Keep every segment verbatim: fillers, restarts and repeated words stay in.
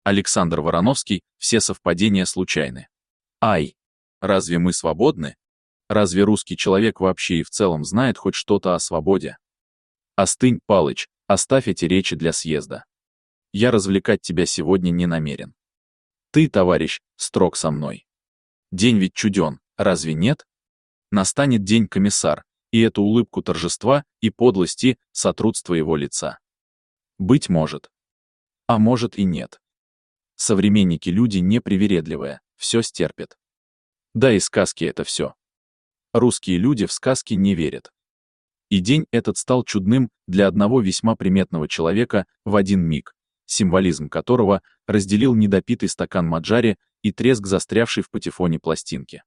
Александр Вороновский, все совпадения случайны. Ай! Разве мы свободны? Разве русский человек вообще и в целом знает хоть что-то о свободе? Остынь, Палыч, оставь эти речи для съезда. Я развлекать тебя сегодня не намерен. Ты, товарищ, строг со мной. День ведь чуден, разве нет? Настанет день, комиссар, и эту улыбку торжества и подлости сотрут с твоего лица. Быть может. А может и нет. Современники люди непривередливые, все стерпят. Да и сказки это все. Русские люди в сказки не верят. И день этот стал чудным для одного весьма приметного человека в один миг, символизм которого разделил недопитый стакан маджари и треск застрявшей в патефоне пластинки.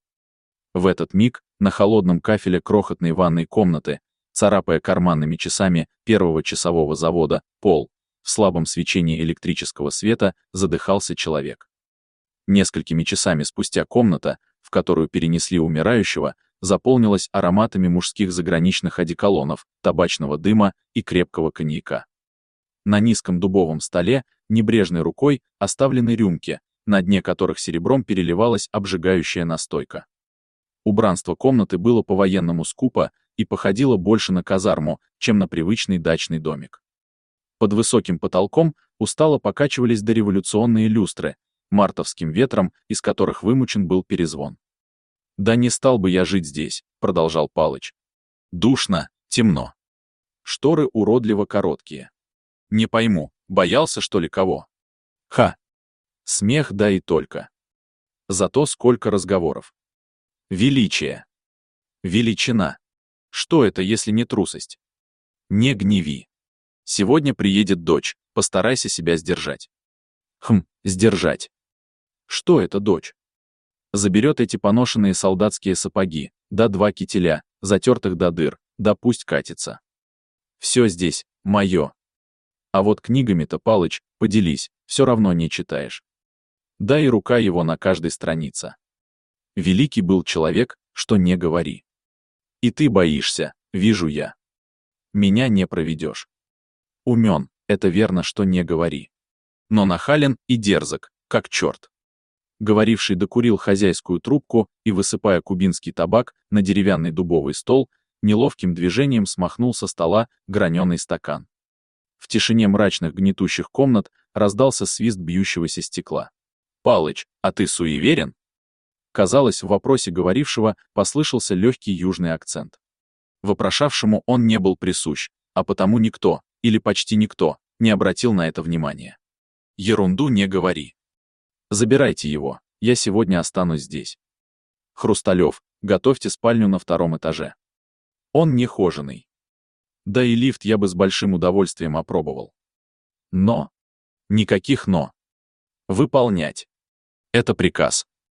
В этот миг на холодном кафеле крохотной ванной комнаты, царапая карманными часами первого часового завода пол, в слабом свечении электрического света задыхался человек. Несколькими часами спустя комната, в которую перенесли умирающего, заполнилась ароматами мужских заграничных одеколонов, табачного дыма и крепкого коньяка. На низком дубовом столе, небрежной рукой, оставлены рюмки, на дне которых серебром переливалась обжигающая настойка. Убранство комнаты было по-военному скупо и походило больше на казарму, чем на привычный дачный домик. Под высоким потолком устало покачивались дореволюционные люстры, мартовским ветром, из которых вымучен был перезвон. «Да не стал бы я жить здесь», — продолжал Палыч. «Душно, темно. Шторы уродливо короткие. Не пойму, боялся, что ли, кого? Ха! Смех, да и только. Зато сколько разговоров. Величие. Величина. Что это, если не трусость? Не гневи. Сегодня приедет дочь, постарайся себя сдержать». Хм, сдержать. Что это дочь? Заберет эти поношенные солдатские сапоги, да два кителя, затертых до дыр, да пусть катится. Все здесь мое. А вот книгами-то, Палыч, поделись, все равно не читаешь. Да и рука его на каждой странице. Великий был человек, что не говори. И ты боишься, вижу я. Меня не проведешь. Умен, это верно, что не говори. Но нахален и дерзок, как черт. Говоривший докурил хозяйскую трубку и, высыпая кубинский табак на деревянный дубовый стол, неловким движением смахнул со стола граненый стакан. В тишине мрачных гнетущих комнат раздался свист бьющегося стекла. «Палыч, а ты суеверен?» Казалось, в вопросе говорившего послышался легкий южный акцент. Вопрошавшему он не был присущ, а потому никто, или почти никто, не обратил на это внимания. «Ерунду не говори. Забирайте его, я сегодня останусь здесь. Хрусталев, готовьте спальню на втором этаже. Он нехоженый. Да и лифт я бы с большим удовольствием опробовал. Но. Никаких «но». Выполнять. Это приказ.